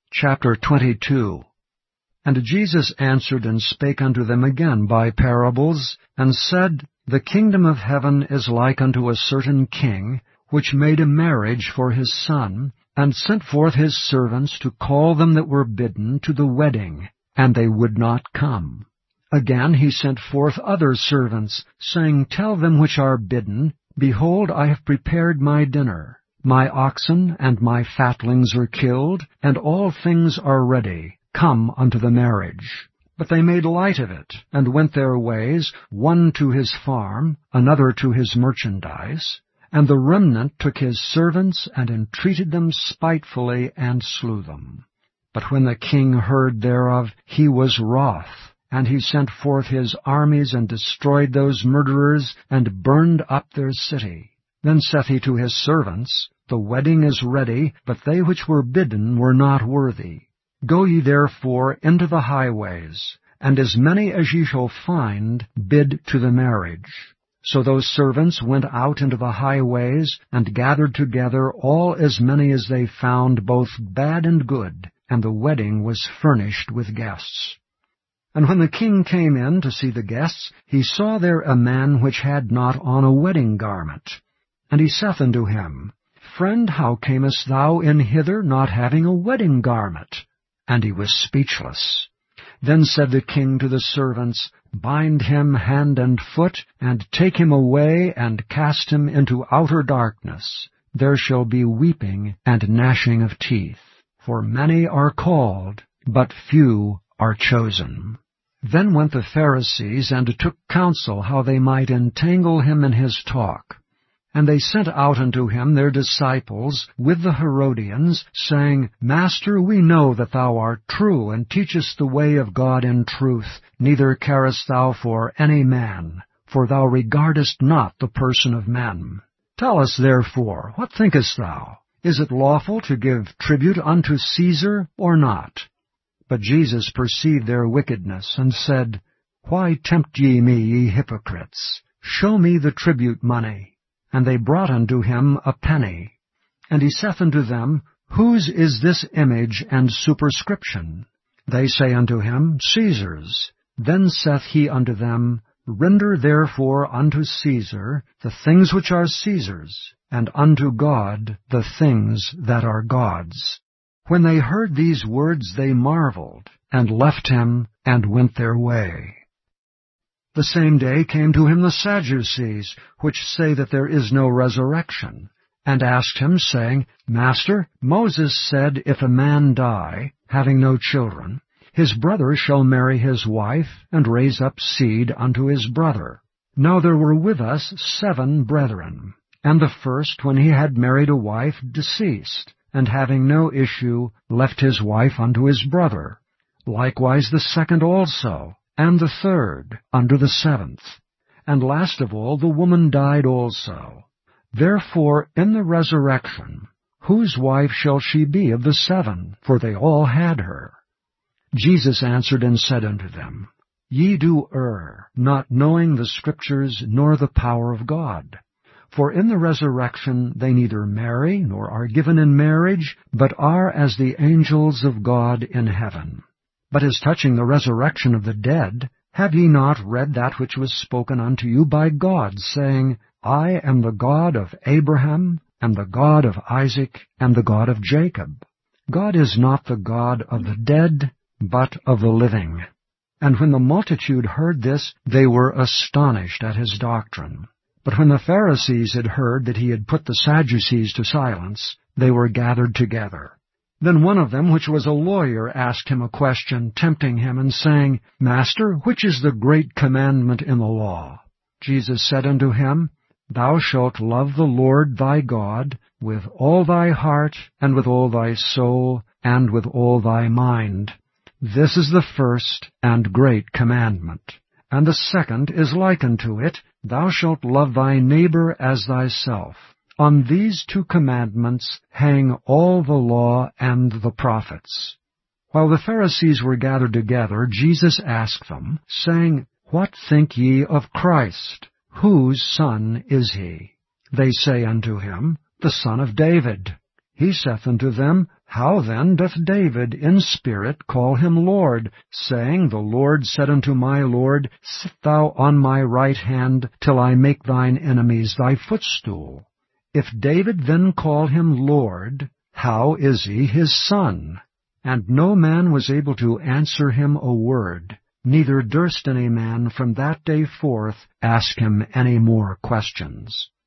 Chapter 22. And Jesus answered and spake unto them again by parables, and said, The kingdom of heaven is like unto a certain king, which made a marriage for his son, and sent forth his servants to call them that were bidden to the wedding, and they would not come. Again he sent forth other servants, saying, Tell them which are bidden, Behold, I have prepared my dinner. My oxen and my fatlings are killed, and all things are ready. Come unto the marriage. But they made light of it, and went their ways, one to his farm, another to his merchandise. And the remnant took his servants, and entreated them spitefully, and slew them. But when the king heard thereof, he was wroth, and he sent forth his armies, and destroyed those murderers, and burned up their city. Then saith he to his servants, The wedding is ready, but they which were bidden were not worthy. Go ye therefore into the highways, and as many as ye shall find, bid to the marriage. So those servants went out into the highways, and gathered together all as many as they found, both bad and good, and the wedding was furnished with guests. And when the king came in to see the guests, he saw there a man which had not on a wedding garment. And he saith unto him, Friend, how camest thou in hither, not having a wedding garment? And he was speechless. Then said the king to the servants, Bind him hand and foot, and take him away, and cast him into outer darkness. There shall be weeping and gnashing of teeth. For many are called, but few are chosen. Then went the Pharisees, and took counsel how they might entangle him in his talk. And they sent out unto him their disciples with the Herodians, saying, Master, we know that thou art true, and teachest the way of God in truth, neither carest thou for any man, for thou regardest not the person of men. Tell us therefore, what thinkest thou? Is it lawful to give tribute unto Caesar, or not? But Jesus perceived their wickedness, and said, Why tempt ye me, ye hypocrites? Show me the tribute money. And they brought unto him a penny. And he saith unto them, Whose is this image and superscription? They say unto him, Caesar's. Then saith he unto them, Render therefore unto Caesar the things which are Caesar's, and unto God the things that are God's. When they heard these words, they marveled, and left him, and went their way. The same day came to him the Sadducees, which say that there is no resurrection, and asked him, saying, Master, Moses said, If a man die, having no children, his brother shall marry his wife, and raise up seed unto his brother. Now there were with us 7 brethren, and the first, when he had married a wife, deceased, and having no issue, left his wife unto his brother. Likewise the second also, and the third unto the 7th. And last of all, the woman died also. Therefore, in the resurrection, whose wife shall she be of the 7? For they all had her. Jesus answered and said unto them, Ye do err, not knowing the Scriptures, nor the power of God. For in the resurrection they neither marry, nor are given in marriage, but are as the angels of God in heaven. But as touching the resurrection of the dead, have ye not read that which was spoken unto you by God, saying, I am the God of Abraham, and the God of Isaac, and the God of Jacob? God is not the God of the dead, but of the living. And when the multitude heard this, they were astonished at his doctrine. But when the Pharisees had heard that he had put the Sadducees to silence, they were gathered together. Then one of them, which was a lawyer, asked him a question, tempting him, and saying, Master, which is the great commandment in the law? Jesus said unto him, Thou shalt love the Lord thy God with all thy heart, and with all thy soul, and with all thy mind. This is the first and great commandment. And the second is like unto it, Thou shalt love thy neighbor as thyself. On these 2 commandments hang all the law and the prophets. While the Pharisees were gathered together, Jesus asked them, saying, What think ye of Christ? Whose son is he? They say unto him, The son of David. He saith unto them, How then doth David in spirit call him Lord, saying, The Lord said unto my Lord, Sit thou on my right hand, till I make thine enemies thy footstool? If David then call him Lord, how is he his son? And no man was able to answer him a word, neither durst any man from that day forth ask him any more questions.